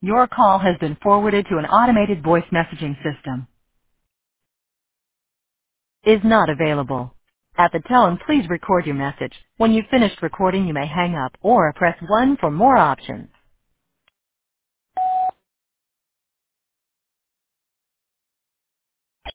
Your call has been forwarded to an automated voice messaging system. Is not available. At the tone, please record your message. When you've finished recording, you may hang up or press 1 for more options.